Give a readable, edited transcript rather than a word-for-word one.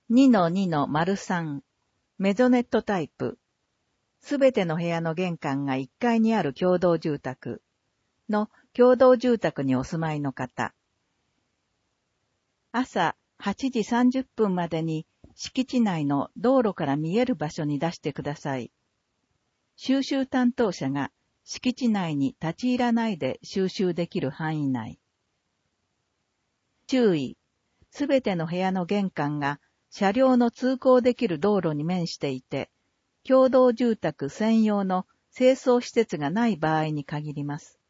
2-2-3 メゾネットタイプ。すべての部屋の玄関が1階にある共同住宅の共同住宅にお住まいの方。朝8時30分までに敷地内の道路から見える場所に出してください。収集担当者が敷地内に立ち入らないで収集できる範囲内。注意。すべての部屋の玄関が車両の通行できる道路に面していて、共同住宅専用の清掃施設がない場合に限ります。